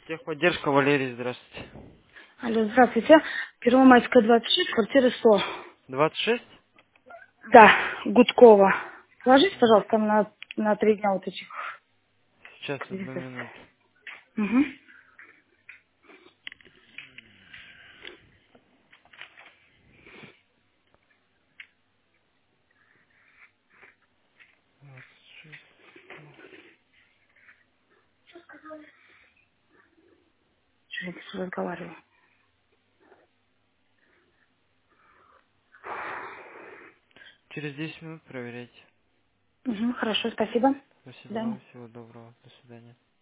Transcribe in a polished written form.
Техподдержка, Валерий, здравствуйте. Алло, здравствуйте. Первомайская, 26, квартира 100. 26? Да, Гудкова. Положите, Ага. пожалуйста, там на 3 дня вот этих Сейчас, одну кредитов. минуту. Угу. 26. Что я тут разговариваю? Через 10 минут проверяйте. Угу, хорошо, спасибо. До свидания. Спасибо, всего доброго, до свидания.